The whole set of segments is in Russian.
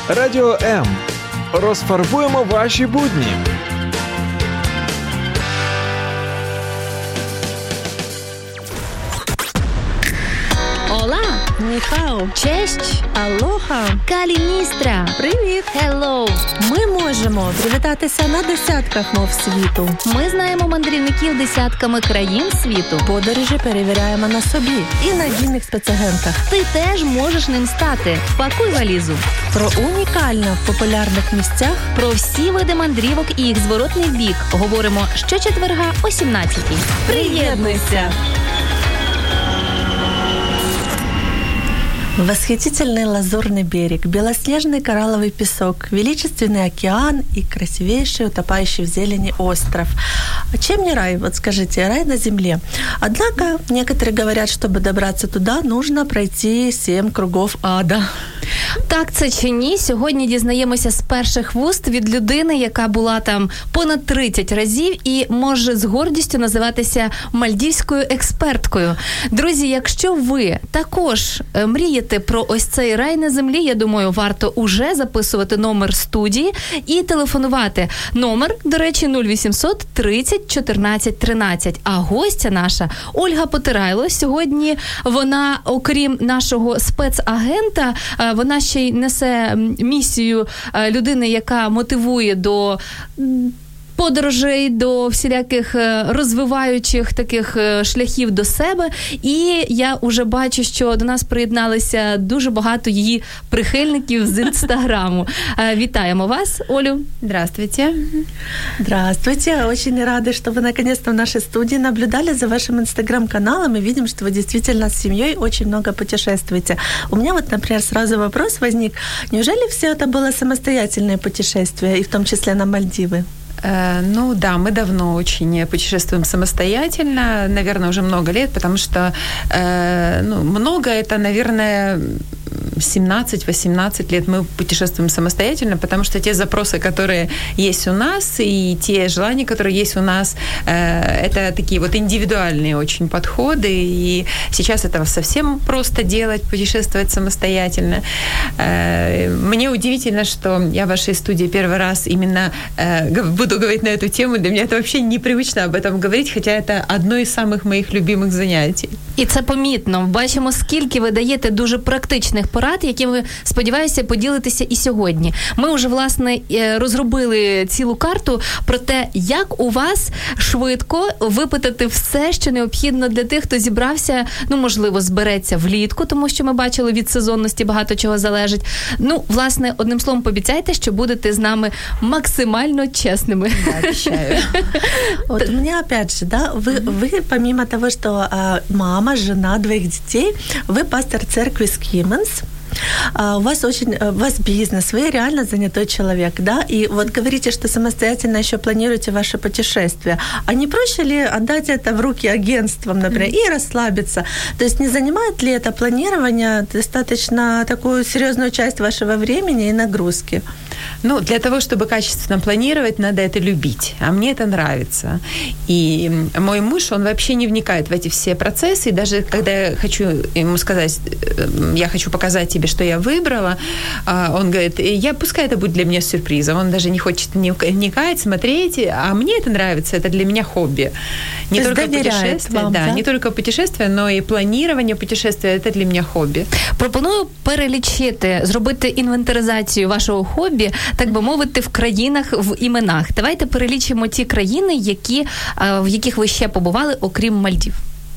Радіо М. Розфарбуємо ваші будні. Ола! Ніхао. Честь! Алоха. Каліністра! Привіт. Хеллоу! Ми можемо привітатися на десятках мов світу. Ми знаємо мандрівників десятками країн світу. Подорожі перевіряємо на собі і надійних спецагентах. Ти теж можеш ним стати. Пакуй валізу. Про унікально в популярних місцях. Про всі види мандрівок і їх зворотний бік говоримо щочетверга о 17-й. Приєднуйся! Восхитительный лазурный берег, белоснежный коралловый песок, величественный океан и красивейший, утопающий в зелени остров. А чем не рай? Вот скажите, рай на земле. Однако некоторые говорят, чтобы добраться туда, нужно пройти 7 кругов ада. Так це чи ні? Сьогодні дізнаємося з перших вуст від людини, яка була там понад 30 разів і може з гордістю називатися мальдівською експерткою. Друзі, якщо ви також мрієте про ось цей рай на землі, я думаю, варто уже записувати номер студії і телефонувати. Номер, до речі, 0800 30 14 13. А гостя наша Ольга Потирайло. Сьогодні вона, окрім нашого спецагента, вона ще й несе місію людини, яка мотивує до подорожей, до всіляких розвиваючих таких шляхів до себе. І я вже бачу, що до нас приєдналися дуже багато її прихильників з Інстаграму. Вітаємо вас, Олю. Здравствуйте. Здравствуйте. Очень рады, что вы наконец-то в нашей студии наблюдали за вашим Инстаграм-каналом и видим, что вы действительно с семьей очень много путешествуете. У меня вот, например, сразу вопрос возник. Неужели все это было самостоятельное путешествие, и в том числе на Мальдивы? Ну да, мы давно очень путешествуем самостоятельно, наверное, уже много лет, потому что много это, наверное, 17-18 лет мы путешествуем самостоятельно, потому что те запросы, которые есть у нас, и те желания, которые есть у нас, это такие вот индивидуальные очень подходы, и сейчас этого совсем просто делать, путешествовать самостоятельно. Мне удивительно, что я в вашей студии первый раз именно буду говорить на эту тему. Для меня это вообще непривычно об этом говорить, хотя это одно из самых моих любимых занятий. І це помітно. Бачимо, скільки ви даєте дуже практичних порад, які ви, сподіваюся, поділитеся і сьогодні. Ми вже, власне, розробили цілу карту про те, як у вас швидко випитати все, що необхідно для тих, хто зібрався, можливо, збереться влітку, тому що ми бачили, від сезонності багато чого залежить. Власне, одним словом, пообіцяйте, що будете з нами максимально чесними. Да, обещаю. Вот у меня опять же, да, вы помимо того, что мама, жена, 2 детей, вы пастор церкви Скименс. У вас бизнес, вы реально занятой человек, да, и вот говорите, что самостоятельно еще планируете ваше путешествие. А не проще ли отдать это в руки агентствам, например, и расслабиться? То есть не занимает ли это планирование достаточно такую серьезную часть вашего времени и нагрузки? Для того, чтобы качественно планировать, надо это любить, а мне это нравится. И мой муж, он вообще не вникает в эти все процессы, и даже когда я хочу ему сказать, я хочу показать тебе, что я выбрала, он говорит, пускай это будет для меня сюрпризом, он даже не хочет вникать, смотреть, а мне это нравится, это для меня хобби. Не только путешествие, вам, да, не только путешествие, но и планирование путешествия, это для меня хобби. Пропоную перелічити, зробити інвентаризацію вашого хобі, так би мовити, в країнах, в іменах. Давайте перелічимо ті країни, в яких ви ще побували, окрім Мальдів.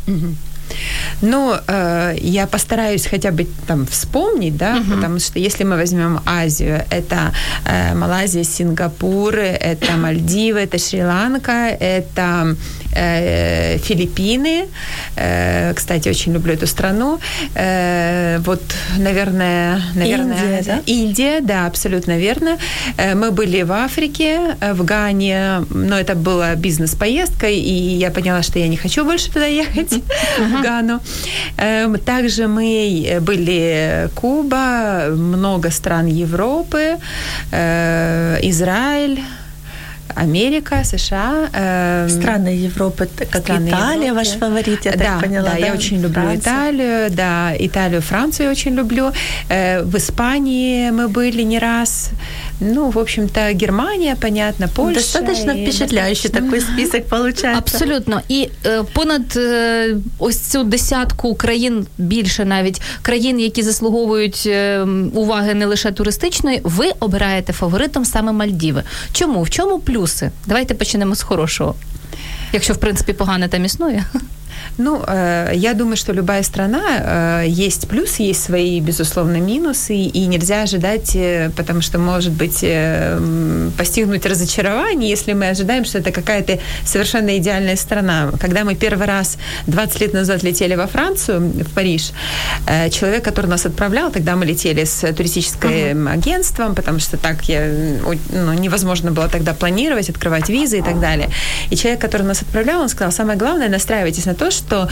Я постараюсь хотя бы там вспомнить, да, потому что если мы возьмем Азию, это Малайзия, Сингапур, это Мальдивы, это Шри-Ланка, это Филиппины. Кстати, очень люблю эту страну. Вот, наверное, Индия, да? Индия, да, абсолютно верно. Мы были в Африке, в Гане, но это была бизнес-поездка, и я поняла, что я не хочу больше туда ехать, в Гану. Также мы были Куба, много стран Европы, Израиль, Америка, США. Страны Европы, как Италия, ваш фаворит, я так поняла. Да, я очень люблю Италию, да, Италию, Францию я очень люблю. В Испании мы были не раз. Ну, в общем-то, Германия, понятно, Польша. Достаточно впечатляющий такой список получается. Абсолютно. І понад ось цю десятку країн, більше навіть, країн, які заслуговують уваги не лише туристичної, ви обираєте фаворитом саме Мальдіви. Чому? В чому плюси? Давайте почнемо з хорошого. Якщо, в принципі, погане там існує. Ну, я думаю, что любая страна, есть плюсы, есть свои, безусловно, минусы, и нельзя ожидать, потому что, может быть, постигнуть разочарование, если мы ожидаем, что это какая-то совершенно идеальная страна. Когда мы первый раз 20 лет назад летели во Францию, в Париж, человек, который нас отправлял, тогда мы летели с туристическим агентством, потому что так невозможно было тогда планировать, открывать визы и так далее. И человек, который нас отправлял, он сказал, самое главное, настраивайтесь на то, что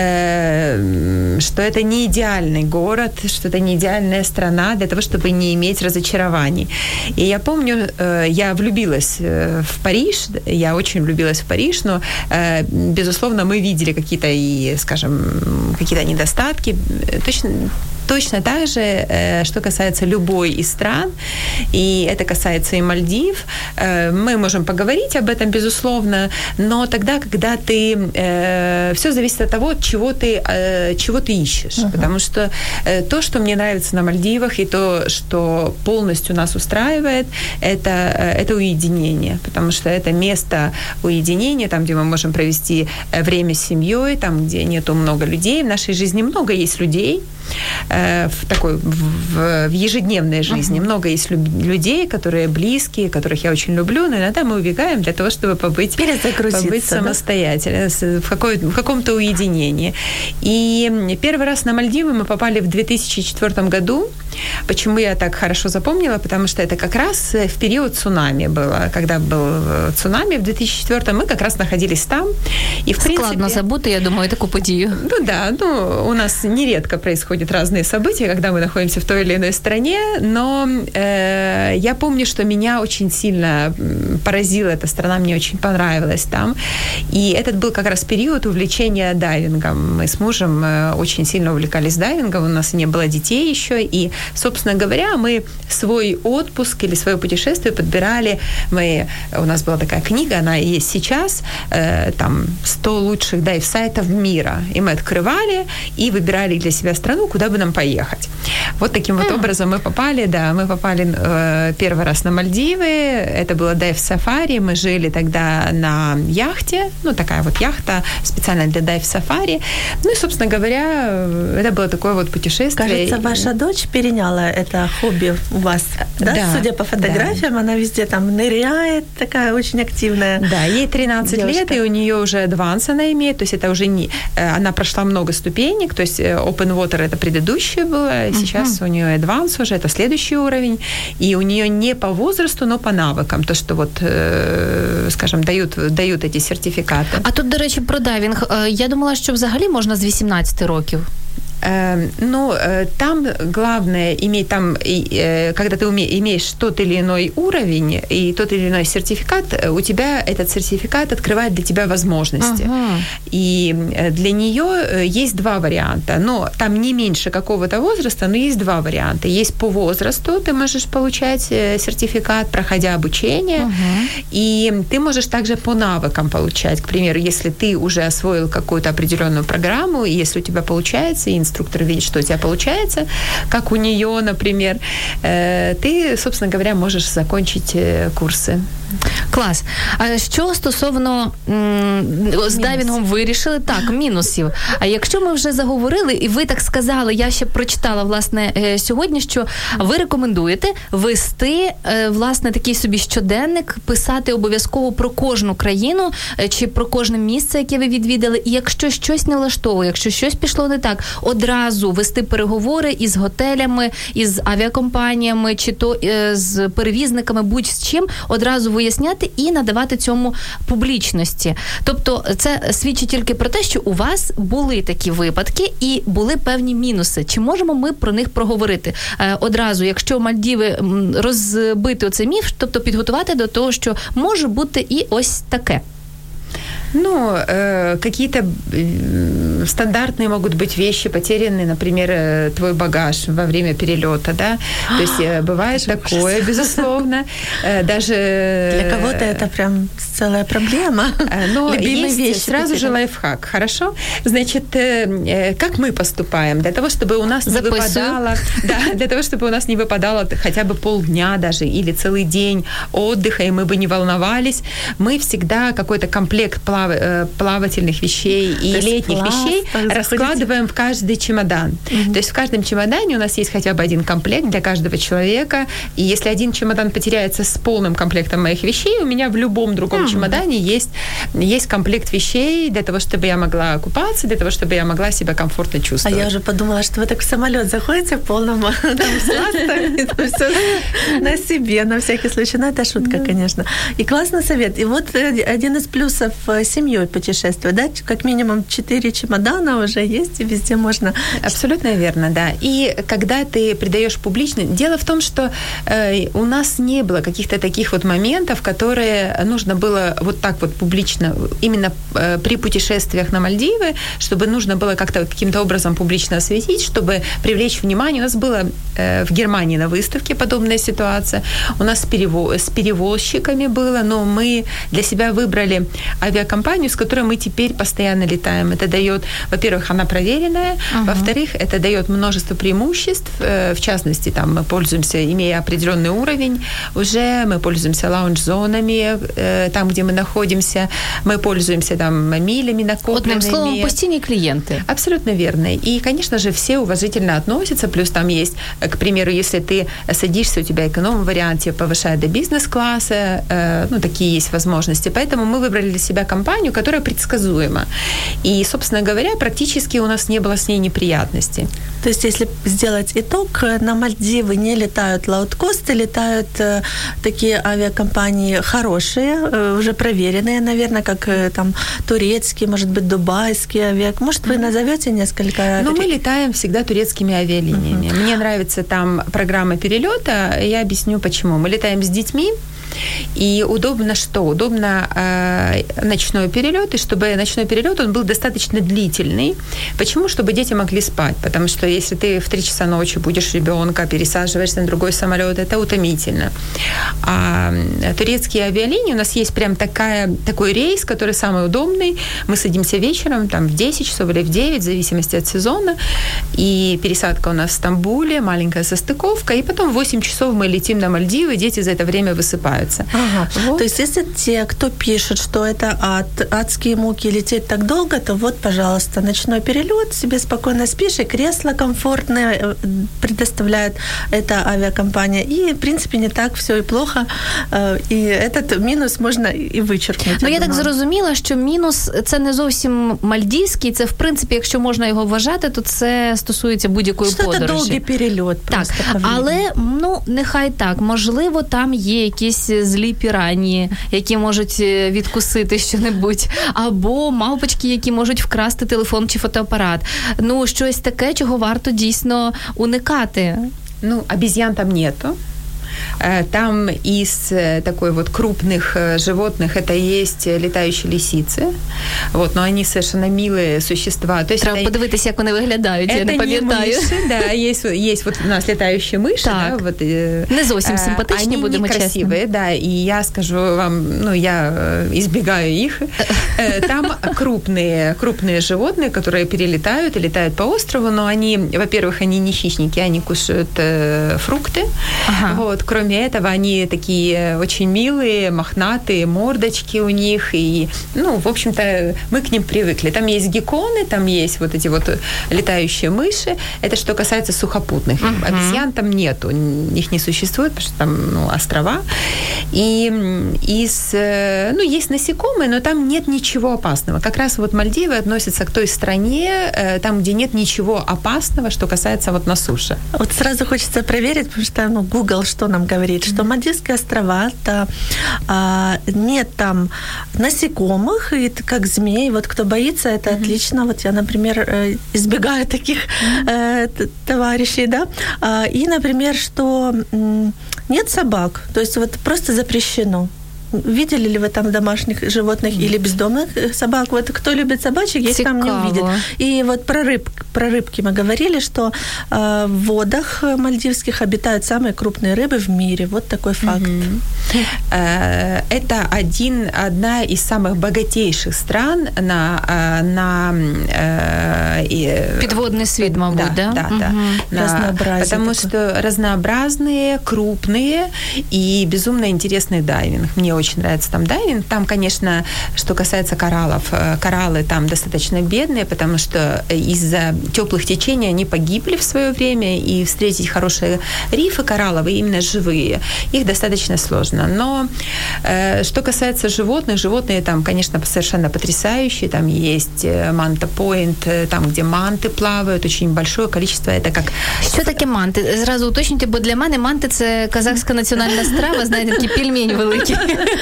это не идеальный город, что это не идеальная страна для того, чтобы не иметь разочарований. И я помню, я влюбилась в Париж, я очень влюбилась в Париж, но, безусловно, мы видели какие-то, скажем, какие-то недостатки. Точно так же, что касается любой из стран, и это касается и Мальдив. Мы можем поговорить об этом, безусловно, но тогда, когда ты... Все зависит от того, чего ты ищешь. Uh-huh. Потому что то, что мне нравится на Мальдивах, и то, что полностью нас устраивает, это уединение. Потому что это место уединения, там, где мы можем провести время с семьей, там, где нету много людей. В нашей жизни много есть людей, в ежедневной жизни. Uh-huh. Много есть людей, которые близкие, которых я очень люблю, но иногда мы убегаем для того, чтобы побыть самостоятельно, в каком-то уединении. И первый раз на Мальдивы мы попали в 2004 году. Почему я так хорошо запомнила? Потому что это как раз в период цунами было. Когда был цунами в 2004, мы как раз находились там. И, в принципе, складно забути, я думаю, такую подію. Ну да, у нас нередко происходят разные события, когда мы находимся в той или иной стране, но я помню, что меня очень сильно поразила эта страна, мне очень понравилась там. И этот был как раз период увлечения дайвингом. Мы с мужем очень сильно увлекались дайвингом, у нас не было детей еще, и, собственно говоря, мы свой отпуск или свое путешествие подбирали. У нас была такая книга, она и есть сейчас, там 100 лучших дайв-сайтов мира. И мы открывали и выбирали для себя страну, куда бы нам поехать. Вот таким вот образом мы попали первый раз на Мальдивы. Это было дайв-сафари. Мы жили тогда на яхте, такая вот яхта специально для дайв-сафари. Ну и, собственно говоря, это было такое вот путешествие. Кажется, ваша дочь переняла это хобби у вас, да? Судя по фотографиям, да. Она везде там ныряет, такая очень активная. Да, ей 13 лет, и у нее уже адванс она имеет, то есть это уже она прошла много ступенек, то есть open water это предыдущее было, сейчас у нее адванс уже, это следующий уровень, и у нее не по возрасту, но по навыкам, то, что вот, скажем, дают эти сертификаты. А тут, до речі, про дайвінг. Я думала, що взагалі можна з 18 років. Там главное иметь когда ты имеешь тот или иной уровень и тот или иной сертификат, у тебя этот сертификат открывает для тебя возможности. Uh-huh. И для нее есть два варианта. Но там не меньше какого-то возраста, но есть два варианта. Есть по возрасту, ты можешь получать сертификат, проходя обучение, uh-huh. И ты можешь также по навыкам получать. К примеру, если ты уже освоил какую-то определенную программу, и если у тебя получается, и инструктор видит, что у тебя получается, как у нее, например, ты, собственно говоря, можешь закончить курсы. Клас. А що стосовно з дайвінгом вирішили? Так, мінусів. А якщо ми вже заговорили, і ви так сказали, я ще прочитала, власне, сьогодні, що ви рекомендуєте вести, власне, такий собі щоденник, писати обов'язково про кожну країну чи про кожне місце, яке ви відвідали, і якщо щось не влаштовує, якщо щось пішло не так, одразу вести переговори із готелями, із авіакомпаніями, чи то з перевізниками, будь з чим, одразу виїжджати поясняти і надавати цьому публічності. Тобто це свідчить тільки про те, що у вас були такі випадки і були певні мінуси. Чи можемо ми про них проговорити? Одразу, якщо Мальдіви розбити оцей міф, тобто підготувати до того, що може бути і ось таке. Ну, какие-то стандартные могут быть вещи потеряны, например, твой багаж во время перелета, да, то есть бывает такое, безусловно, даже... Для кого-то это прям целая проблема. Но есть сразу же лайфхак, хорошо? Значит, как мы поступаем? Для того, чтобы у нас не выпадало... Да, для того, чтобы у нас не выпадало хотя бы полдня даже или целый день отдыха, и мы бы не волновались, мы всегда какой-то комплект плавательных вещей и летних вещей раскладываем в каждый чемодан. То есть в каждом чемодане у нас есть хотя бы один комплект для каждого человека, и если один чемодан потеряется с полным комплектом моих вещей, у меня в любом другом чемодане есть комплект вещей для того, чтобы я могла купаться, для того, чтобы я могла себя комфортно чувствовать. А я уже подумала, что вы так в самолет заходите в полном сластами, всё на себе, на всякий случай. Ну, это шутка, конечно. И классный совет. И вот один из плюсов семьей путешествовать, да? Как минимум 4 чемодана уже есть, и везде можно... Абсолютно верно, да. И когда ты придаёшь публично... Дело в том, что у нас не было каких-то таких вот моментов, которые нужно было вот так вот публично, именно при путешествиях на Мальдивы, чтобы нужно было как-то каким-то образом публично осветить, чтобы привлечь внимание. У нас было в Германии на выставке подобная ситуация. У нас с перевозчиками было, но мы для себя выбрали авиакомпанию, с которой мы теперь постоянно летаем. Это даёт, во-первых, она проверенная, во-вторых, это даёт множество преимуществ, в частности, там мы пользуемся, имея определённый уровень, уже мы пользуемся лаунж-зонами, там, где мы находимся, мы пользуемся там милями накопленными. Одним словом, постійні клієнти. Абсолютно верно. И, конечно же, все уважительно относятся, плюс там есть, к примеру, если ты садишься, у тебя эконом-вариант тебя повышает до бизнес-класса, ну, такие есть возможности. Поэтому мы выбрали для себя компанию, которая предсказуема. И, собственно говоря, практически у нас не было с ней неприятностей. То есть, если сделать итог, на Мальдивы не летают лоукосты, летают такие авиакомпании хорошие, уже проверенные, наверное, как там турецкие, может быть, дубайские авиакомпании. Может, вы назовете несколько? Ну, мы летаем всегда турецкими авиалиниями. Мне нравится там программа перелета. Я объясню, почему. Мы летаем с детьми. И удобно что? Удобно ночной перелёт, и чтобы ночной перелёт, он был достаточно длительный. Почему? Чтобы дети могли спать. Потому что если ты в 3 часа ночи будешь ребёнка, пересаживаешься на другой самолёт, это утомительно. А турецкие авиалинии, у нас есть прям такой рейс, который самый удобный. Мы садимся вечером, там, в 10 часов или в 9, в зависимости от сезона. И пересадка у нас в Стамбуле, маленькая состыковка. И потом в 8 часов мы летим на Мальдивы, дети за это время высыпаются. Ага. Вот. То есть, если те, кто пишет, что это адские муки, лететь так долго, то вот, пожалуйста, ночной перелёт, себе спокойно спишь, и кресло комфортное предоставляет эта авиакомпания. И, в принципе, не так всё и плохо. І этот мінус можна і вичеркнути. Ну, я так зрозуміла, що мінус – це не зовсім мальдівський, це, в принципі, якщо можна його вважати, то це стосується будь-якої подорожі. Це довгий перельот. Так, але, ну, нехай так. Можливо, там є якісь злі піранії, які можуть відкусити що-небудь, або мавпочки, які можуть вкрасти телефон чи фотоапарат. Ну, щось таке, чого варто дійсно уникати. Ну, обезьян там нету. Там из такой вот крупных животных это и есть летающие лисицы. Вот, но они совершенно милые существа. То есть треба подивитися, як вони виглядають, я не пам'ятаю. Мыши, да, есть вот у нас летающие мыши, так. Да, вот, не зовсім симпатичні, будемо чесними. Они некрасивые, да, и я скажу вам, ну, я избегаю их. Там крупные животные, которые перелетают и летают по острову, но они, во-первых, они не хищники, они кушают фрукты. Ага. Вот, кроме этого, они такие очень милые, мохнатые, мордочки у них, и, ну, в общем-то, мы к ним привыкли. Там есть гекконы, там есть вот эти вот летающие мыши. Это что касается сухопутных. Обезьян там нету, их не существует, потому что там, ну, острова. И есть насекомые, но там нет ничего опасного. Как раз вот Мальдивы относятся к той стране, там, где нет ничего опасного, что касается вот на суше. Вот сразу хочется проверить, потому что, ну, Google что нам говорит, что Мальдивские острова, нет там насекомых, и как змей. Вот кто боится, это отлично. Вот я, например, избегаю таких товарищей, да. И, например, что нет собак, то есть вот просто запрещено. Видели ли вы там домашних животных или бездомных собак? Вот кто любит собачек, их там не увидит. И вот про рыбки мы говорили, что в водах мальдивских обитают самые крупные рыбы в мире. Вот такой факт. Это одна из самых богатейших стран на подводный свет, мабуть, да? Да. Разнообразие. Потому что разнообразные, крупные и безумно интересный дайвинг. Мне очень нравится там дайвинг. Там, конечно, что касается кораллов, кораллы там достаточно бедные, потому что из-за тёплых течений они погибли в своё время, и встретить хорошие рифы коралловые, именно живые, их достаточно сложно. Но что касается животных там, конечно, совершенно потрясающие. Там есть манта-пойнт, там, где манты плавают, очень большое количество. Это как... Що таке манти? Зразу уточніть, бо для мене манти – це казахська національна страва, знаєте, такий пельмень великий.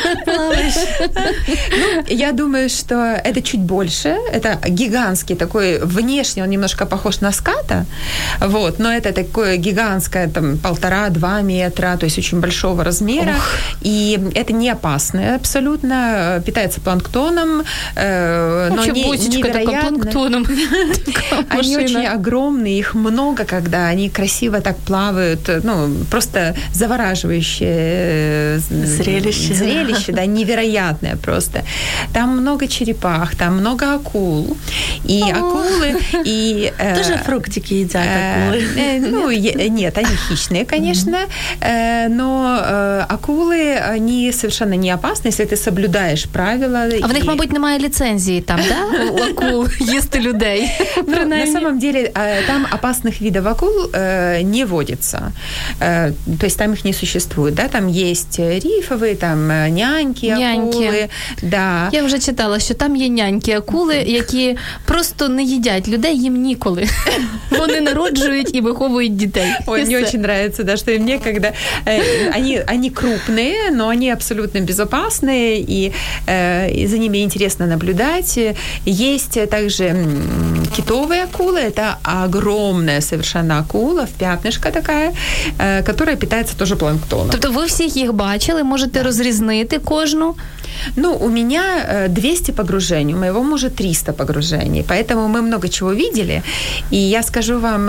Я думаю, что это чуть больше. Это гигантский такой, внешне он немножко похож на ската, вот, но это такое гигантское, там, 1,5-2 метра, то есть очень большого размера. И это не опасное абсолютно, питается планктоном, но невероятно. Планктоном. Они очень огромные, их много, когда они красиво так плавают, ну, просто завораживающее зрелище, да, невероятное просто. Там много черепах, там много акул. И акулы, и... Тоже фруктики едят акулы? Нет, они хищные, конечно, но акулы, они совершенно не опасны, если ты соблюдаешь правила. А в них, мабуть, немає ліцензії там, да? У акул їсти людей. На самом деле, там опасных видов акул не водится. То есть там их не существует, да? Там есть рифовые, там няньки, акули. Да. Я вже читала, що там є няньки-акули, які просто не їдять людей, їм ніколи. Вони народжують і виховують дітей. Ой, мне очень нравится, да, что им некогда. Они крупные, но они абсолютно безопасные, и за ними интересно наблюдать. Есть также китовые акулы, это огромная совершенно акула, в пятнышко такая, которая питается тоже планктоном. Тобто ви всіх їх бачили, можете розрізнити кожну? Ну, у меня 200 погружений, у моего мужа 300 погружений, поэтому мы много чего видели. И я скажу вам,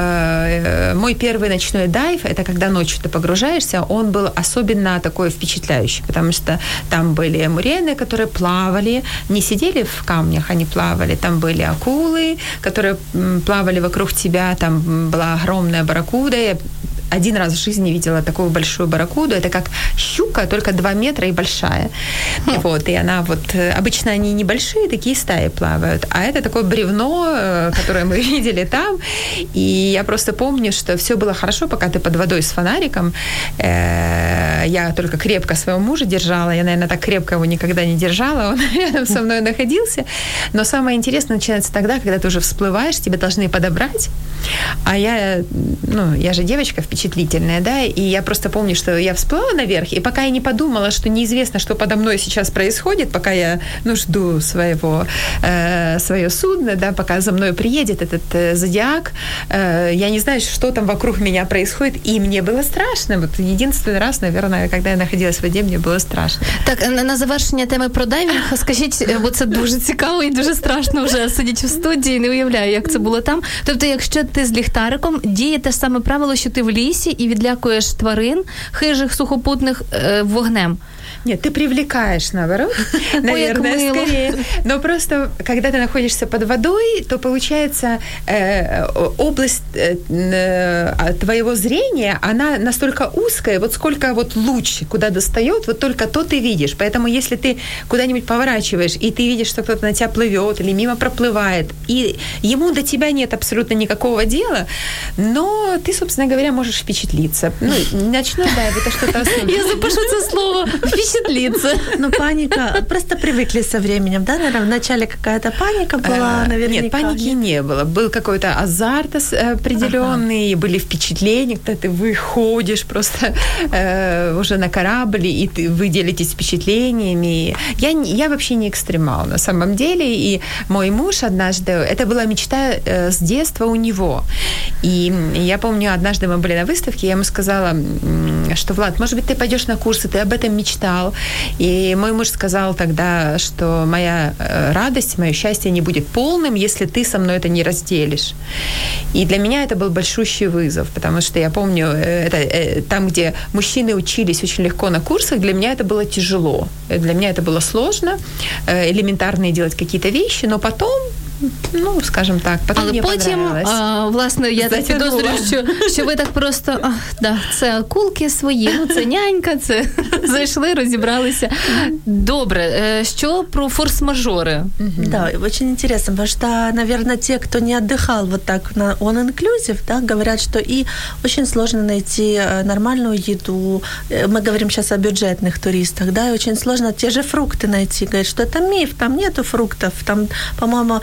мой первый ночной дайв, это когда ночью ты погружаешься, он был особенно такой впечатляющий, потому что там были мурены, которые плавали, не сидели в камнях, они плавали, там были акулы, которые плавали вокруг тебя, там была огромная барракуда. Я один раз в жизни видела такую большую барракуду. Это как щука, только 2 метра и большая. Вот, и она вот... Обычно они небольшие, такие стаи плавают. А это такое бревно, которое мы видели там. И я просто помню, что всё было хорошо, пока ты под водой с фонариком. Я только крепко своего мужа держала. Я, наверное, так крепко его никогда не держала. Он рядом со мной находился. Но самое интересное начинается тогда, когда ты уже всплываешь, тебя должны подобрать. А я же девочка впечатлительная, да, и я просто помню, что я всплыла наверх, и пока я не подумала, что неизвестно, что подо мной сейчас происходит, пока я, жду своё судно, да, пока за мной приедет этот зодиак, я не знаю, что там вокруг меня происходит, и мне было страшно. Вот единственный раз, наверное, когда я находилась в воде, мне было страшно. Так, на завершення теми про дайвінг, скажіть, бо це дуже цікаво і дуже страшно вже сидіти в студії, не уявляю, як це було там. Тобто, якщо ти з ліхтариком, діє те ж саме правило, що ти в лісі і відлякуєш тварин, хижих, сухопутних вогнем. Нет, ты привлекаешь, наоборот, наверное, скорее. Но просто, когда ты находишься под водой, то, получается, область твоего зрения, она настолько узкая, вот сколько вот луч куда достаёт, вот только то ты видишь. Поэтому, если ты куда-нибудь поворачиваешь, и ты видишь, что кто-то на тебя плывёт или мимо проплывает, и ему до тебя нет абсолютно никакого дела, но ты, собственно говоря, можешь впечатлиться. Ну, ночной дайв – это что-то особенное. Я запишу це слово «впечатлиться». Ну, паника, просто привыкли со временем, да, наверное, вначале какая-то паника была, наверняка. Нет, паники не было. Был какой-то азарт определенный, были впечатления, когда ты выходишь просто уже на корабль, и вы делитесь впечатлениями. Я вообще не экстремал, на самом деле, и мой муж однажды, это была мечта с детства у него, и я помню, однажды мы были на выставке, я ему сказала, что, Влад, может быть, ты пойдешь на курсы, ты об этом мечтал, и мой муж сказал тогда, что моя радость, мое счастье не будет полным, если ты со мной это не разделишь. И для меня это был большущий вызов, потому что я помню, это, там, где мужчины учились очень легко на курсах, для меня это было тяжело. Для меня это было сложно, элементарные делать какие-то вещи, но потом, ну, скажем так, потім мені понравилось. Власне, я так підозрюю, що ви так просто, це акулки свої, це нянька, це зайшли, розібралися. Добре, що про форс-мажори? Да, очень интересно, потому что, наверное, те, кто не отдыхал вот так на all-inclusive, да, говорят, что и очень сложно найти нормальную еду. Мы говорим сейчас о бюджетных туристах, да, и очень сложно те же фрукты найти. Говорят, что это миф, там нету фруктов, там, по-моему,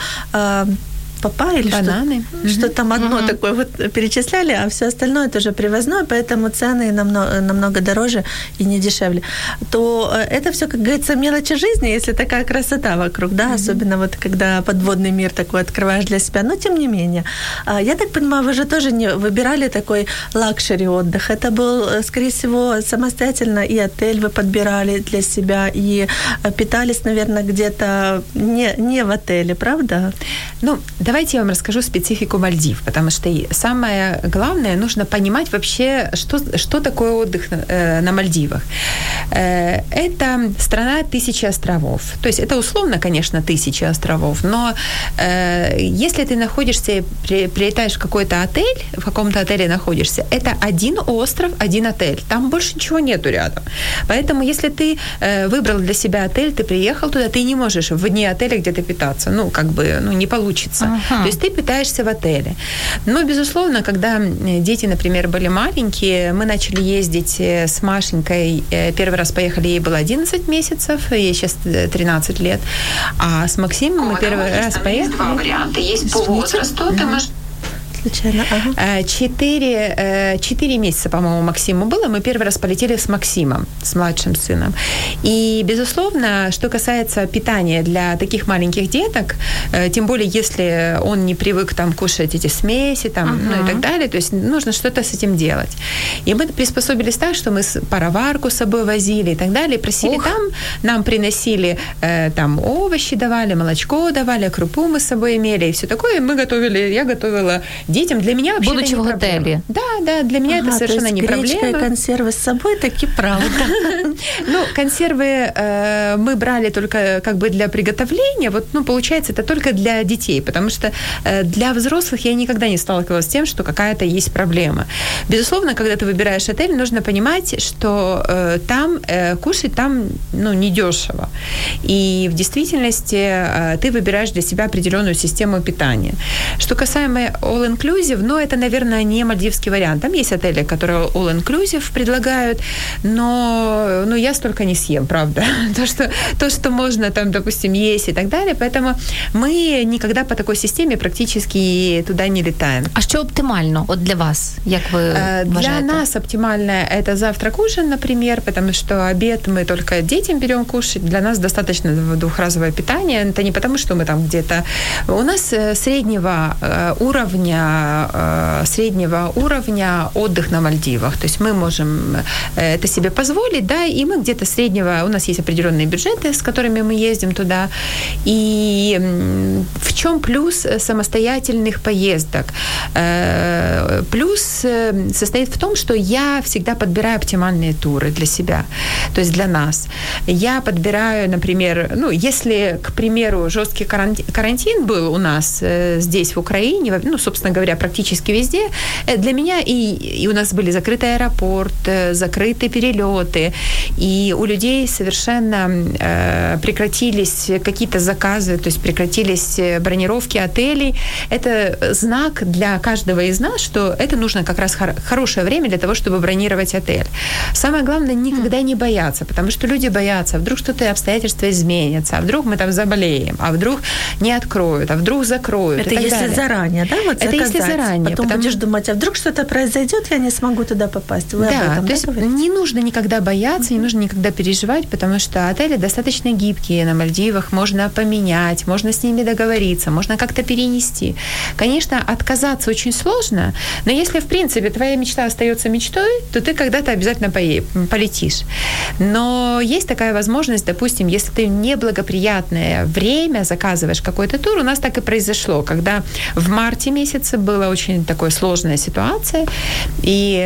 папайя или бананы. Что там одно такое вот перечисляли, а все остальное тоже привозное, поэтому цены намного дороже и не дешевле. То это все, как говорится, мелочи жизни, если такая красота вокруг, да, особенно вот когда подводный мир такой открываешь для себя, но тем не менее. Я так понимаю, вы же тоже не выбирали такой лакшери отдых. Это был, скорее всего, самостоятельно и отель вы подбирали для себя, и питались, наверное, где-то не в отеле, правда? Ну, давайте я вам расскажу специфику Мальдив, потому что самое главное, нужно понимать вообще, что такое отдых на Мальдивах. Это страна 1000 островов. То есть это условно, конечно, 1000 островов, но если ты находишься, прилетаешь в какой-то отель, в каком-то отеле находишься, это один остров, один отель. Там больше ничего нету рядом. Поэтому если ты выбрал для себя отель, ты приехал туда, ты не можешь вне отеля где-то питаться. Ну, как бы, не получится. То есть ты питаешься в отеле. Но, безусловно, когда дети, например, были маленькие, мы начали ездить с Машенькой. Первый раз поехали, ей было 11 месяцев, ей сейчас 13 лет. А с Максимом мы первый раз поехали. Есть два варианта. Есть по возрасту, ты можешь... Случайно, 4 месяца, по-моему, Максиму было. Мы первый раз полетели с Максимом, с младшим сыном. И, безусловно, что касается питания для таких маленьких деток, тем более, если он не привык там кушать эти смеси, там, ну и так далее, то есть нужно что-то с этим делать. И мы приспособились так, что мы пароварку с собой возили и так далее, просили там, нам приносили там овощи давали, молочко давали, крупу мы с собой имели и все такое. И мы готовили, я готовила детям. Для меня вообще будучи это не в готеле. Да, для меня это совершенно не проблема. Гречка и консервы с собой, таки правда. Ну, консервы мы брали только как бы для приготовления. Вот, ну, получается, это только для детей, потому что для взрослых я никогда не сталкивалась с тем, что какая-то есть проблема. Безусловно, когда ты выбираешь отель, нужно понимать, что там кушать там, ну, недешево. И в действительности ты выбираешь для себя определенную систему питания. Что касаемо all-inclusive, но это, наверное, не мальдивский вариант. Там есть отели, которые all-inclusive предлагают, но я столько не съем, правда. То, что можно там, допустим, есть и так далее. Поэтому мы никогда по такой системе практически туда не летаем. А что оптимально от для вас, як ви вважаєте? Для нас оптимально это завтрак-ужин, например, потому что обед мы только детям берем кушать. Для нас достаточно двухразовое питание. Это не потому, что мы там где-то... У нас среднего уровня отдых на Мальдивах. То есть мы можем это себе позволить, да, и мы где-то среднего... У нас есть определенные бюджеты, с которыми мы ездим туда. И в чем плюс самостоятельных поездок? Плюс состоит в том, что я всегда подбираю оптимальные туры для себя, то есть для нас. Я подбираю, например, ну, если, к примеру, жесткий карантин был у нас здесь, в Украине, ну, собственно говоря, практически везде. Для меня и у нас были закрытый аэропорт, закрытые перелеты, и у людей совершенно прекратились какие-то заказы, то есть прекратились бронировки отелей. Это знак для каждого из нас, что это нужно как раз хорошее время для того, чтобы бронировать отель. Самое главное, никогда не бояться, потому что люди боятся, а вдруг что-то обстоятельства изменятся, а вдруг мы там заболеем, а вдруг не откроют, а вдруг закроют. Это если далее. Заранее, да? Вот это заказать. если заранее. Потом будешь думать, а вдруг что-то произойдет, я не смогу туда попасть. Вы об этом, то есть не нужно никогда бояться, не нужно никогда переживать, потому что отели достаточно гибкие на Мальдивах, можно поменять, можно с ними договориться, можно как-то перенести. Конечно, отказаться очень сложно, но если, в принципе, твоя мечта остается мечтой, то ты когда-то обязательно полетишь. Но есть такая возможность, допустим, если ты в неблагоприятное время заказываешь какой-то тур, у нас так и произошло, когда в марте месяце была очень такая сложная ситуация, и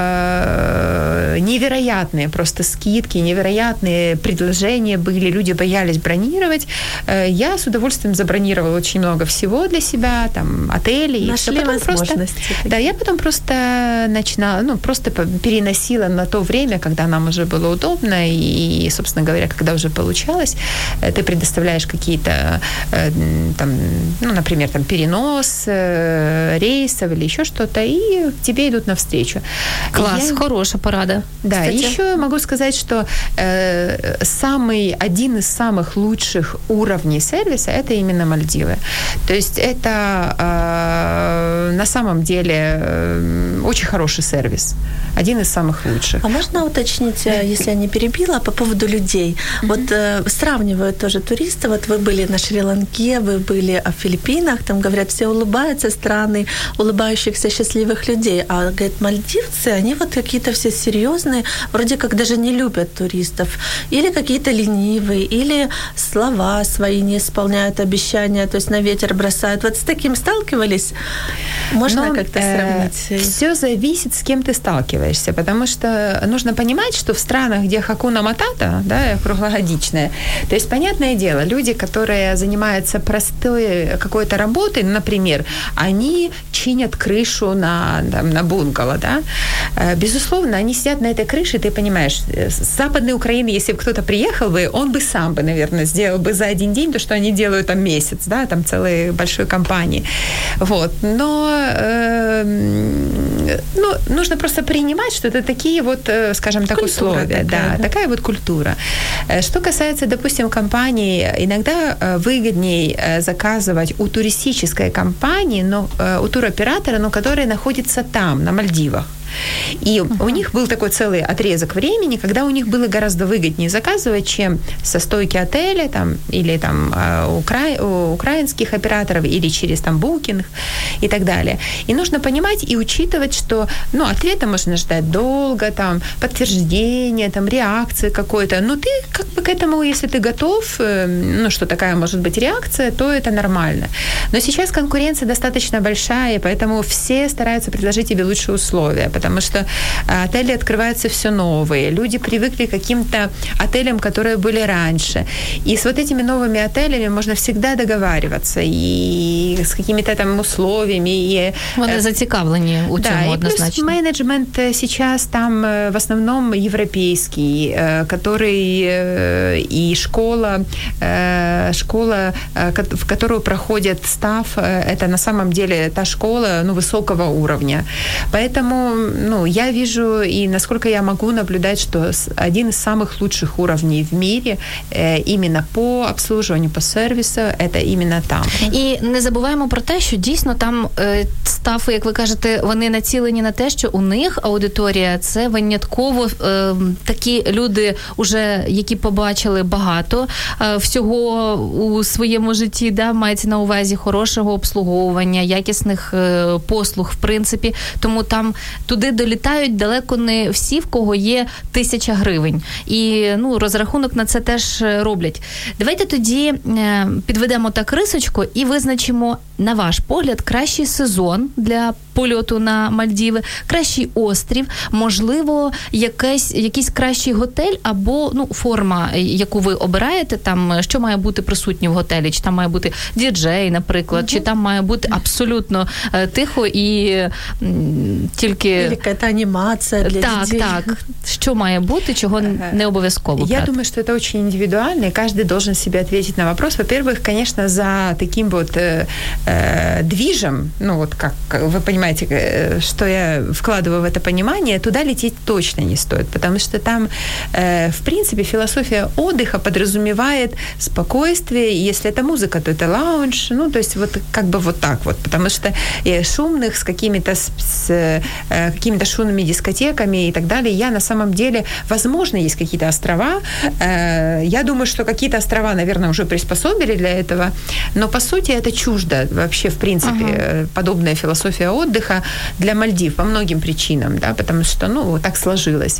невероятные просто скидки, невероятные предложения были, люди боялись бронировать. Я с удовольствием забронировала очень много всего для себя, там, отелей. Нашли возможности. Я потом просто начинала, просто переносила на то время, когда нам уже было удобно, и, собственно говоря, когда уже получалось, ты предоставляешь какие-то, там, например, там, перенос рейсов или еще что-то, и тебе идут навстречу. Класс, хорошая порада. Да, кстати. еще могу сказать, что один из самых лучших уровней сервиса – это именно Мальдивы. То есть это на самом деле очень хороший сервис. Один из самых лучших. А можно уточнить, если я не перебила, по поводу людей? Вот сравнивают тоже туристы. Вот вы были на Шри-Ланке, вы были в Филиппинах, там говорят, все улыбаются, страны улыбающихся счастливых людей. А, говорят, мальдивцы, они вот какие-то все серьезные, вроде как даже не любят туристов. Или какие-то ленивые, или слова свои не исполняют, обещания, то есть на ветер бросают. Вот с таким сталкивались? Можно как-то сравнить? Все зависит, с кем ты сталкиваешься, потому что нужно понимать, что в странах, где хакуна матата, да, круглогодичная, то есть, понятное дело, люди, которые занимаются простой какой-то работой, например, они чинят крышу на бунгало, да, безусловно, они сидят на этой крыше, ты понимаешь, с Западной Украины, если бы кто-то приехал бы, он бы сам бы, наверное, сделал бы за один день то, что они делают там месяц, да, там целой большой компании. Вот. Но нужно просто принимать, что это такие вот, скажем так, культура условия. Такая, да, такая вот культура. Что касается, допустим, компаний, иногда выгоднее заказывать у туристической компании, у туроператора, но который находится там, на Мальдивах. И у них был такой целый отрезок времени, когда у них было гораздо выгоднее заказывать, чем со стойки отеля там, или там, у украинских операторов, или через там, Booking и так далее. И нужно понимать и учитывать, что ответа можно ждать долго, там, подтверждения, там, реакции какой-то. Но ты как бы к этому, если ты готов, что такая может быть реакция, то это нормально. Но сейчас конкуренция достаточно большая, поэтому все стараются предложить тебе лучшие условия, потому что отели открываются все новые, люди привыкли к каким-то отелям, которые были раньше. И с вот этими новыми отелями можно всегда договариваться и с какими-то там условиями. Вони зацікавлені у цьому однозначно. И плюс менеджмент сейчас там в основном европейский, который и школа, в которую проходит стаф, это на самом деле та школа высокого уровня. Поэтому я вижу, и насколько я могу наблюдать, что один из самых лучших уровней в мире именно по обслуживанию, по сервису, это именно там. І не забуваємо про те, що дійсно там стафи, як ви кажете, вони націлені на те, що у них аудиторія – це винятково такі люди, уже, які побачили багато всього у своєму житті, да, мається на увазі хорошого обслуговування, якісних послуг, в принципі. Тому там туди долітають далеко не всі, в кого є 1000 гривень. І розрахунок на це теж роблять. Давайте тоді підведемо так рисочку і визначимо, на ваш погляд, кращий сезон для польоту на Мальдіви, кращий острів, можливо, якийсь кращий готель або форма, яку ви обираєте, там, що має бути присутнє в готелі, чи там має бути діджей, наприклад, чи там має бути абсолютно тихо і тільки... Якась анімація для дітей. Так. Що має бути, чого не обов'язково брати? Я думаю, что это очень индивидуально, и каждый должен себе ответить на вопрос. Во-первых, конечно, за таким вот движем, как вы понимаете, что я вкладываю в это понимание, туда лететь точно не стоит, потому что там, в принципе, философия отдыха подразумевает спокойствие, если это музыка, то это лаунж, то есть вот как бы вот так вот, потому что шумных с какими-то шумными дискотеками и так далее, я на самом деле, возможно, есть какие-то острова, я думаю, что какие-то острова, наверное, уже приспособили для этого, но по сути это чуждо вообще, в принципе, подобная философия отдыха для Мальдив по многим причинам, да, потому что, так сложилось.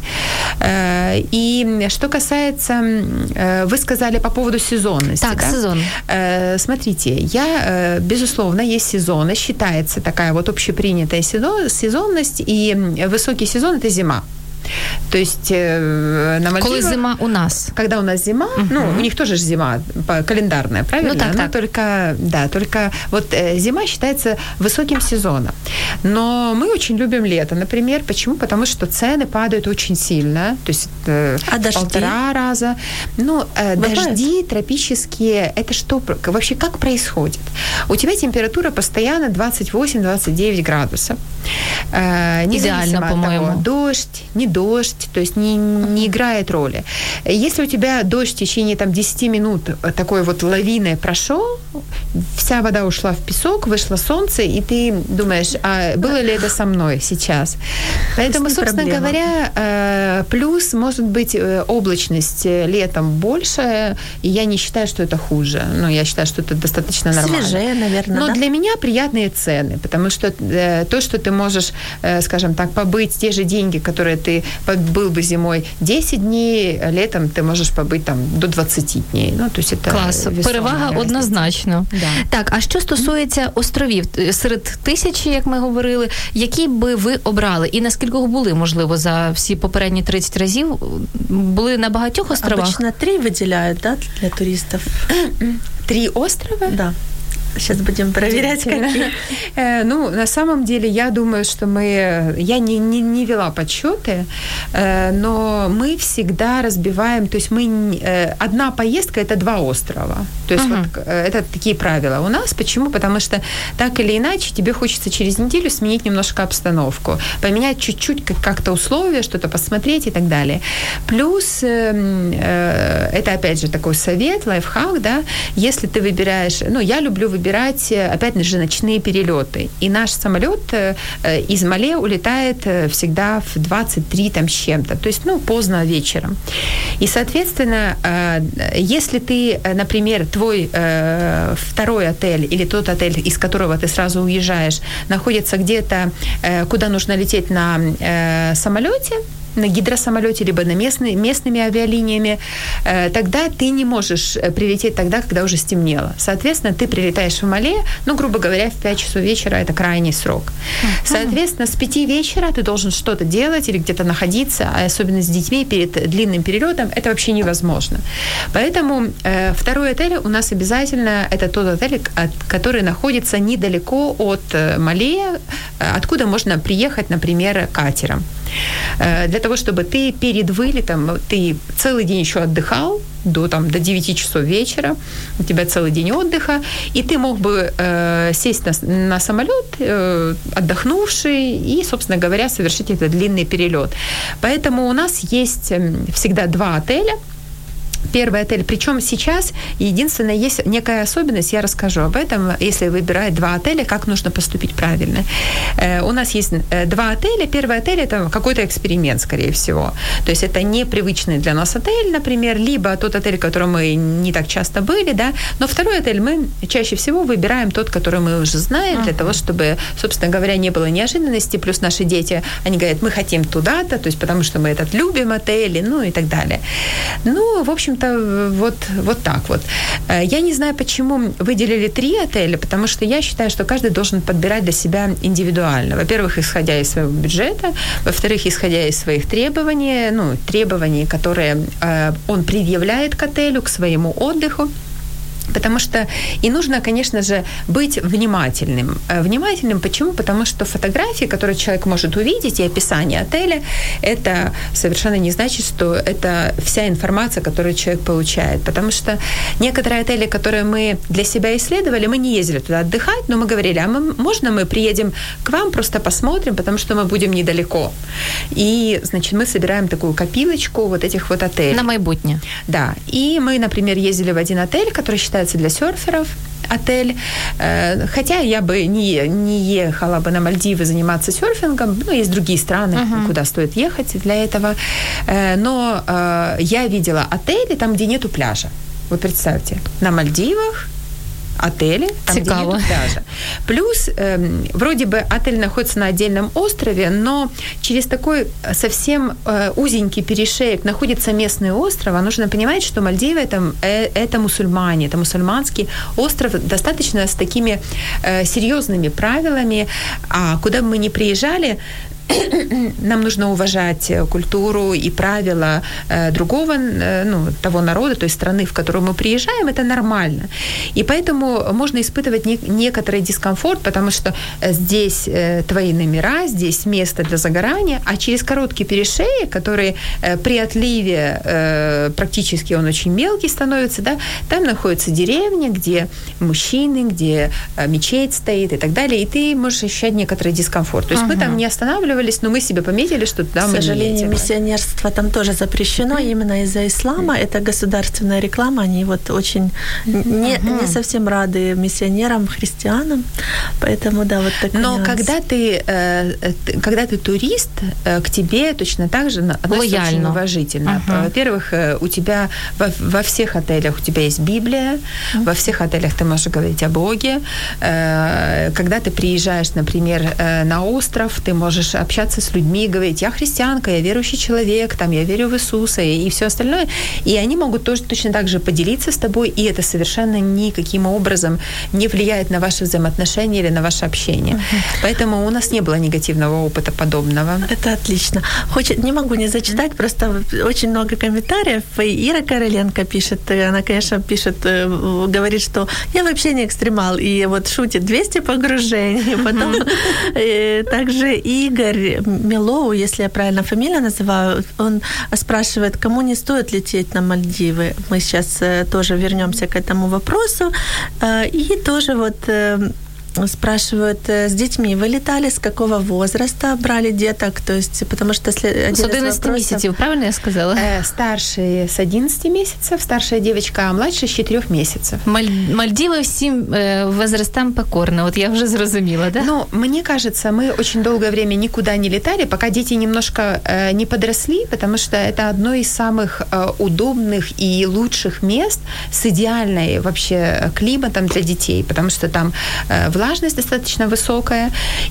И что касается, вы сказали по поводу сезонности. Так, да? сезон. Смотрите, безусловно, есть сезонность, считается такая вот общепринятая сезонность, и высокий сезон – это зима. То есть на Мальдивах... Коли зима у нас. Когда у нас зима, у них тоже же зима календарная, правильно? Так. Только вот зима считается высоким сезоном. Но мы очень любим лето, например. Почему? Потому что цены падают очень сильно. То есть полтора раза. Дожди тропические, это что вообще как происходит? У тебя температура постоянно 28-29 градусов. Идеально, по-моему. Дождь, не дождь, то есть не играет роли. Если у тебя дождь в течение 10 минут такой вот лавиной прошел, вся вода ушла в песок, вышло солнце, и ты думаешь, а было ли это со мной сейчас? Поэтому, собственно говоря, плюс, может быть, облачность летом больше, и я не считаю, что это хуже. Я считаю, что это достаточно нормально. Свежее, наверное, но для меня приятные цены, потому что то, что ты можешь, скажем так, побыть те же деньги, которые ты был бы зимой 10 дней, летом ты можешь побыть до 20 дней. То есть это клас. Перевага однозначно. Да. Так, а що стосується островів, серед тисячі, як ми говорили, які би ви обрали? І наскільки були, можливо, за всі попередні 30 разів? Були на багатьох островах? Обычно 3 выделяют, да, для туристов. 3 острова? Да. Сейчас будем проверять, какие. На самом деле, я думаю, что я не вела подсчеты, но мы всегда разбиваем, то есть одна поездка – это 2 острова. То есть это такие правила у нас. Почему? Потому что так или иначе тебе хочется через неделю сменить немножко обстановку, поменять чуть-чуть как-то условия, что-то посмотреть и так далее. Плюс, это опять же такой совет, лайфхак, да, если ты выбираешь, я люблю выбирать, опять же, ночные перелеты. И наш самолет из Мале улетает всегда в 23 с чем-то, то есть, поздно вечером. И, соответственно, если ты, например, твой второй отель или тот отель, из которого ты сразу уезжаешь, находится где-то, куда нужно лететь на самолете, на гидросамолете, либо на местными авиалиниями, тогда ты не можешь прилететь тогда, когда уже стемнело. Соответственно, ты прилетаешь в Мале, грубо говоря, в 5 часов вечера это крайний срок. Соответственно, с 5 вечера ты должен что-то делать или где-то находиться, а особенно с детьми перед длинным перелетом, это вообще невозможно. Поэтому второй отель у нас обязательно это тот отель, который находится недалеко от Мале, откуда можно приехать, например, катером. Для того, чтобы ты перед вылетом, ты целый день еще отдыхал, до 9 часов вечера, у тебя целый день отдыха, и ты мог бы сесть на самолет, отдохнувший, и, собственно говоря, совершить этот длинный перелет. Поэтому у нас есть всегда 2 отеля. Первый отель, причем сейчас единственное, есть некая особенность, я расскажу об этом, если выбирать 2 отеля, как нужно поступить правильно. У нас есть 2 отеля, первый отель – это какой-то эксперимент, скорее всего, то есть это непривычный для нас отель, например, либо тот отель, в котором мы не так часто были, да, но второй отель мы чаще всего выбираем тот, который мы уже знаем, для того, чтобы, собственно говоря, не было неожиданности, плюс наши дети, они говорят, мы хотим туда-то, то есть потому что мы этот любим отель, и так далее. В общем, общем-то, вот так вот. Я не знаю, почему выделили 3 отеля, потому что я считаю, что каждый должен подбирать для себя индивидуально. Во-первых, исходя из своего бюджета, во-вторых, исходя из своих требований, требований, которые он предъявляет к отелю, к своему отдыху. Потому что и нужно, конечно же, быть внимательным. Внимательным почему? Потому что фотографии, которые человек может увидеть, и описание отеля, это совершенно не значит, что это вся информация, которую человек получает. Потому что некоторые отели, которые мы для себя исследовали, мы не ездили туда отдыхать, но мы говорили, можно мы приедем к вам, просто посмотрим, потому что мы будем недалеко. И, значит, мы собираем такую копилочку вот этих вот отелей. На майбутнє. Да. И мы, например, ездили в один отель, который считается для серферов отель. Хотя я бы не ехала бы на Мальдивы заниматься серфингом. Есть другие страны, куда стоит ехать для этого. Но я видела отели там, где нету пляжа. Вот представьте, на Мальдивах отели, там, где нету пляжа. Плюс, вроде бы, отель находится на отдельном острове, но через такой совсем узенький перешеек находится местный остров. А нужно понимать, что Мальдивы это мусульмане, это мусульманский остров, достаточно с такими серьезными правилами. А куда бы мы ни приезжали, нам нужно уважать культуру и правила другого, того народа, той страны, в которую мы приезжаем, это нормально. И поэтому можно испытывать некоторый дискомфорт, потому что здесь твои номера, здесь место для загорания, а через короткий перешеек, который при отливе практически он очень мелкий становится, да, там находится деревня, где мужчины, где мечеть стоит и так далее, и ты можешь ощущать некоторый дискомфорт. То есть мы там не останавливались, но мы себе пометили, что туда мы не едем. К сожалению, миссионерство там тоже запрещено именно из-за ислама. Это государственная реклама. Они вот очень не совсем рады миссионерам, христианам. Поэтому, да, вот такой Но нюанс. когда ты турист, к тебе точно так же относятся очень уважительно. Во-первых, у тебя во всех отелях у тебя есть Библия, во всех отелях ты можешь говорить о Боге. Когда ты приезжаешь, например, на остров, ты можешь общаться с людьми, говорить, я христианка, я верующий человек, там, я верю в Иисуса и все остальное. И они могут тоже точно так же поделиться с тобой, и это совершенно никаким образом не влияет на ваши взаимоотношения или на ваше общение. Поэтому у нас не было негативного опыта подобного. Это отлично. Не могу не зачитать, просто очень много комментариев. Ира Короленко пишет, она, конечно, пишет, говорит, что я вообще не экстремал, и вот шутит 200 погружений. Потом также Игорь Милоу, если я правильно фамилию называю, он спрашивает, кому не стоит лететь на Мальдивы. Мы сейчас тоже вернемся к этому вопросу. И тоже вот спрашивают с детьми, вы летали, с какого возраста брали деток? То есть, потому что с 11 месяцев, правильно я сказала? Старший с 11 месяцев, старшая девочка, а младшая с 4 месяцев. Мальдивы всем возрастам покорны, вот я уже зрозумела, да? Ну, мне кажется, мы очень долгое время никуда не летали, пока дети немножко не подросли, потому что это одно из самых удобных и лучших мест с идеальной вообще климатом для детей, потому что там влажность достаточно высокая,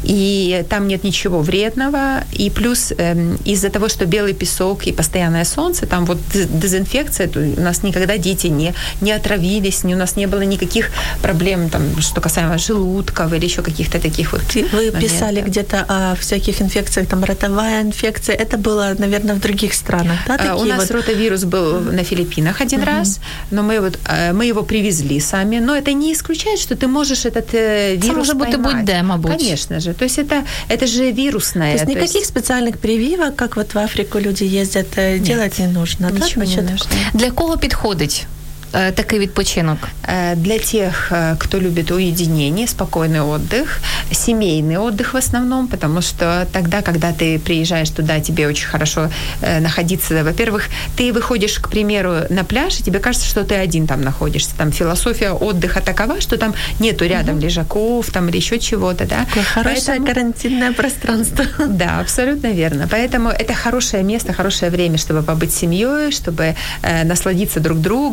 и там нет ничего вредного, и плюс из-за того, что белый песок и постоянное солнце, там вот дезинфекция, у нас никогда дети не отравились, у нас не было никаких проблем, там, что касаемо желудков или еще каких-то таких вот Вы моментов. писали где-то о всяких инфекциях, там ротовая инфекция, это было, наверное, в других странах, да? У нас ротавирус был на Филиппинах один раз, но мы его привезли сами, но это не исключает, что ты можешь этот вирус може бути будь-де, мабуть. Конечно же. То есть это же вирусное. То есть никаких специальных прививок, как вот в Африку люди ездят, делать не нужно. Ничего не нужно. Для кого підходить такий відпочинок? Для тех, кто любит уединение, спокойный отдых, семейный отдых в основном, потому что тогда, когда ты приезжаешь туда, тебе очень хорошо находиться. Во-первых, ты выходишь, к примеру, на пляж, и тебе кажется, что ты один там находишься. Там философия отдыха такова, что там нету рядом лежаков там, или еще чего-то. Да? Хорошее карантинное пространство. Да, абсолютно верно. Поэтому это хорошее место, хорошее время, чтобы побыть с семьей, чтобы насладиться друг другом и так далее.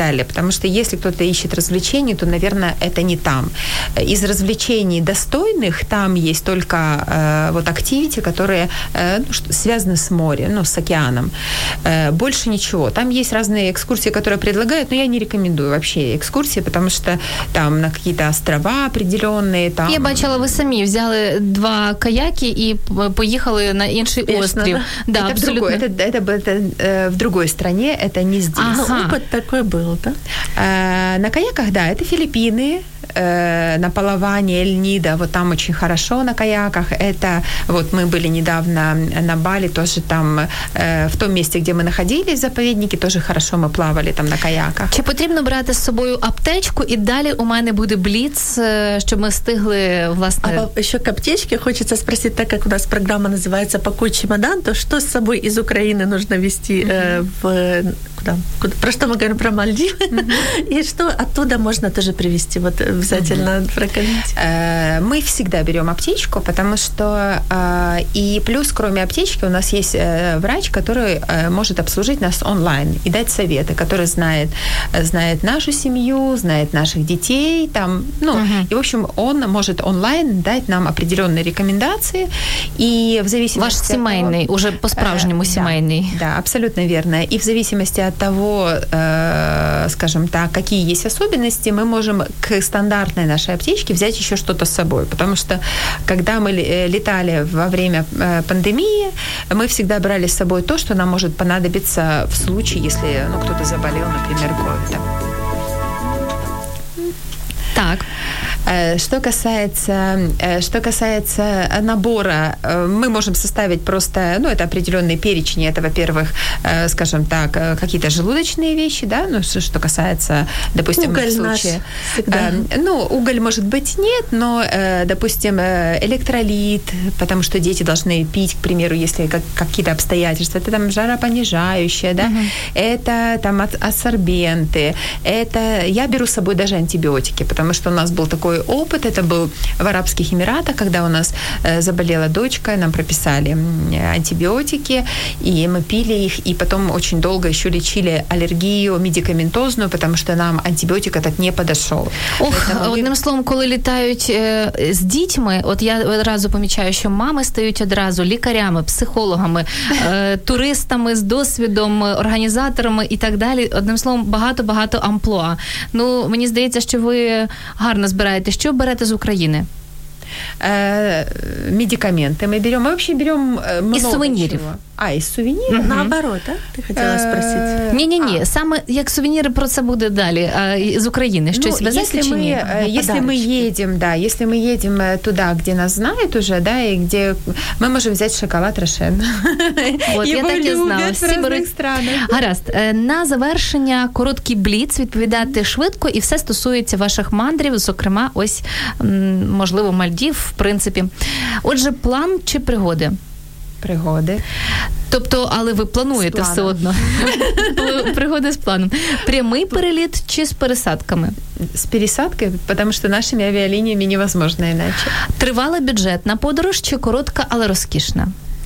далее. Потому что если кто-то ищет развлечений, то, наверное, это не там. Из развлечений достойных там есть только активити, которые связаны с морем, с океаном. Больше ничего. Там есть разные экскурсии, которые предлагают, но я не рекомендую вообще экскурсии, потому что там на какие-то острова определенные. Там... Я бачила, ви самі взяли 2 каяки і поїхали на інший острів. Да, это абсолютно. Это в другой стране, это не здесь. Опыт такой был, да? На каяках, да, это Филиппины, на Палаване, Эль-Нидо, вот там очень хорошо на каяках. Это вот мы были недавно на Бали, тоже там в том месте, где мы находились, в заповеднике, тоже хорошо мы плавали там на каяках. Чи потрібно брати з собою аптечку, і далі у мене буде бліц, щоб ми встигли, власне... А еще к аптечке хочется спросить, так как у нас программа называется «Пакуй чемодан», то что с собой из Украины нужно везти куда? Про что мы говорим? Про Мальдивы. И что оттуда можно тоже привезти? Вот обязательно прокомментируйте. Мы всегда берем аптечку, потому что и плюс, кроме аптечки, у нас есть врач, который может обслужить нас онлайн и дать советы, который знает нашу семью, знает наших детей, там, и, в общем, он может онлайн дать нам определенные рекомендации, и в зависимости Ваш семейный, уже по-справжнему семейный. Да, абсолютно верно. И в зависимости от того, скажем так, какие есть особенности, мы можем к стандартной нашей аптечке взять еще что-то с собой, потому что, когда мы летали во время пандемии, мы всегда брали с собой то, что нам может понадобиться в случае, если кто-то заболел, например, ковидом. Так. Что касается набора, мы можем составить просто, это определенный перечень. Это, во-первых, скажем так, какие-то желудочные вещи, да, что касается, допустим, уголь в случае... всегда. Уголь, может быть, нет, но, допустим, электролит, потому что дети должны пить, к примеру, если какие-то обстоятельства, это там жаропонижающее, да, это там адсорбенты, это... Я беру с собой даже антибиотики, потому что у нас был такой опыт, это был в Арабских Эмиратах, когда у нас заболела дочка, нам прописали антибиотики, и мы пили их, и потом очень долго еще лечили аллергию медикаментозную, потому что нам антибиотик этот не подошел. Одним словом, коли літають з дітьми, от я одразу помічаю, що мами стають одразу лікарями, психологами, туристами з досвідом, організаторами і так далі. Одним словом, багато-багато амплуа. Мені здається, що ви гарно збираєте. Що берете з України? Медикаменты мы берем. Мы вообще берем много из сувениров. Чего. Из сувениров? Наоборот, да? Ты хотела спросить? Ні. Саме як сувеніри, про це буде далі. З України щось везете чи ні? Если мы едем туда, где нас знают уже, да, и где мы можем взять шоколад Рошен. От, я так і знала. Всі беруть странах. Гаразд. На завершення короткий бліц, відповідати швидко, і все стосується ваших мандрів, зокрема, ось, можливо, Мальдів, в принципі. Отже, план чи пригоди? Пригоди. Тобто, але ви плануєте все одно. Пригоди з планом. Прямий переліт чи з пересадками? С пересадкой, потому что нашими авиалиниями невозможно иначе. Тривала бюджетна подорож чи коротка, але розкішна?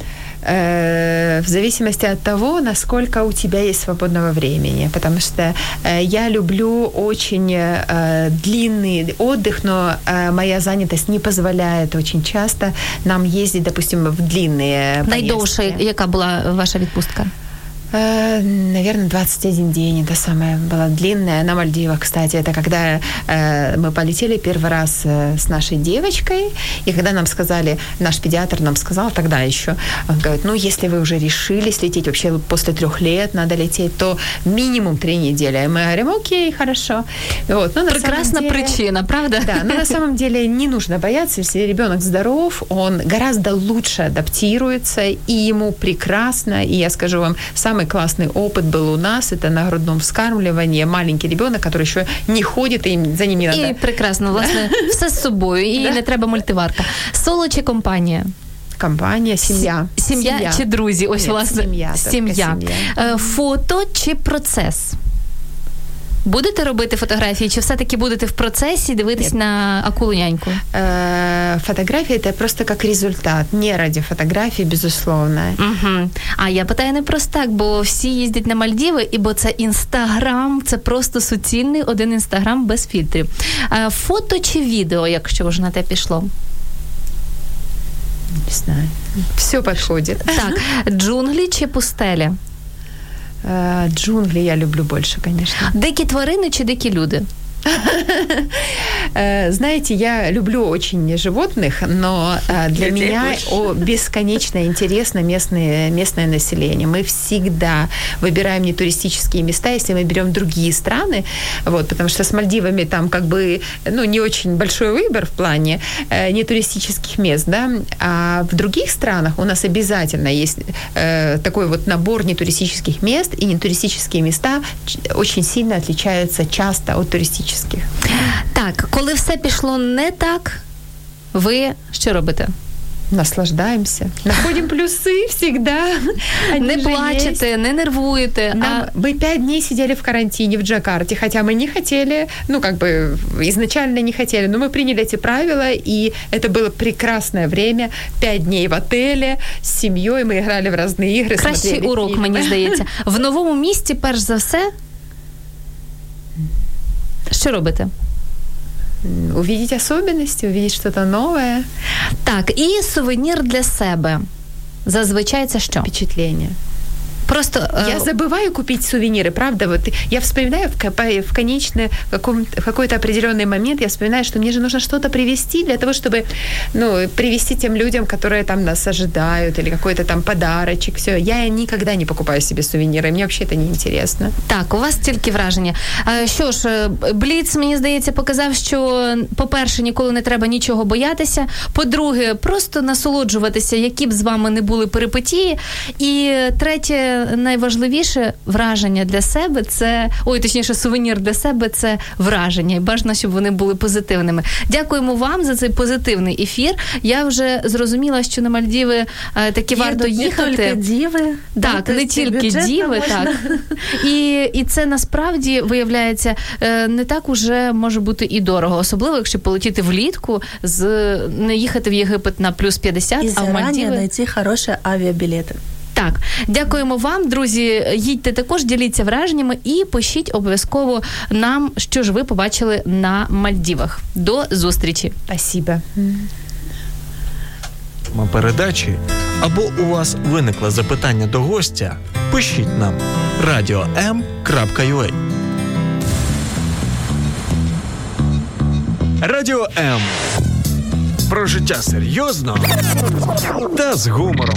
В зависимости от того, насколько у тебя есть свободного времени, потому что я люблю очень длинный отдых, но моя занятость не позволяет очень часто нам ездить, допустим, в длинные поездки. Найдовша, яка була ваша відпустка? Наверное, 21 день. Это самая была длинная. На Мальдивах, кстати. Это когда мы полетели первый раз с нашей девочкой. И когда нам сказали, наш педиатр нам сказал тогда еще, он говорит, если вы уже решились лететь, вообще после 3 лет надо лететь, то минимум 3 недели. И мы говорим, окей, хорошо. Вот. Прекрасна причина, правда? Да, но на самом деле не нужно бояться. Если ребенок здоров, он гораздо лучше адаптируется, и ему прекрасно. И я скажу вам, самый классный опыт был у нас, это на грудном вскармливании, маленький ребенок, который еще не ходит, и за ним не надо. І прекрасно, власне, все з собою, і не треба мультиварка. Соло чи компанія? Компанія, сім'я. Сім'я чи друзі? Ось, власне, сім'я. Фото чи процес? Будете робити фотографії, чи все-таки будете в процесі дивитись на акулу-няньку? Фотография – это просто как результат, не ради фотографии, безусловно. Угу. А я питаю не просто так, бо всі їздять на Мальдіви, і бо це Інстаграм, це просто суцільний один Інстаграм без фільтрів. Фото чи відео, якщо вже на те пішло? Не знаю. Все подходит. Так, джунглі чи пустелі? Джунгли я люблю больше, конечно. Дикі тварини чи дикі люди? Знаете, я люблю очень животных, но для меня бесконечно интересно местное население. Мы всегда выбираем не туристические места, если мы берем другие страны, вот, потому что с Мальдивами там как бы не очень большой выбор в плане не туристических мест, да, а в других странах у нас обязательно есть такой вот набор нетуристических мест, и нетуристические места очень сильно отличаются часто от туристических. Так, коли все пішло не так, ви що робите? Наслаждаемся. Находим плюсы всегда. Не плачете, не нервуєте. Мы 5 дней сидели в карантине в Джакарте, хотя мы не хотели, изначально не хотели, но мы приняли эти правила, и это было прекрасное время. 5 дней в отеле з сім'єю, ми грали в різні ігри. Кращий урок, мені здається. В новому місті, перш за все, що робите? Увидеть особенности, увидеть что-то новое. Так, і сувенір для себе. Зазвичай це що? Впечатление. Просто я забываю купить сувениры, правда? Вот я вспоминаю в какой-то определенный момент, я вспоминаю, что мне же нужно что-то привезти для того, чтобы, привезти тем людям, которые там нас ожидают, или какой-то там подарочек, все. Я никогда не покупаю себе сувениры, мне вообще это не интересно. Так, у вас тільки враження. Що ж, Бліц, мені здається, показав, що, по-перше, ніколи не треба нічого боятися, по-друге, просто насолоджуватися, які б з вами не були перипетії, і третє, найважливіше враження для себе це, сувенір для себе це враження. І бажано, щоб вони були позитивними. Дякуємо вам за цей позитивний ефір. Я вже зрозуміла, що на Мальдіви таки варто їхати. Не тільки діви. Так, не тільки діви, так. І це насправді, виявляється, не так уже може бути і дорого. Особливо, якщо полетіти влітку, не їхати в Єгипет на плюс 50, а в Мальдіви. І зарані знайти хороші авіабілети. Так, дякуємо вам, друзі. Їдьте також, діліться враженнями і пишіть обов'язково нам, що ж ви побачили на Мальдівах. До зустрічі. Спасибо. Передачі або у вас виникло запитання до гостя, пишіть нам radio.m.ua. Радіо М. Про життя серйозно та з гумором.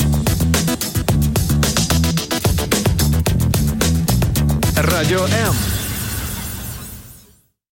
Радіо М.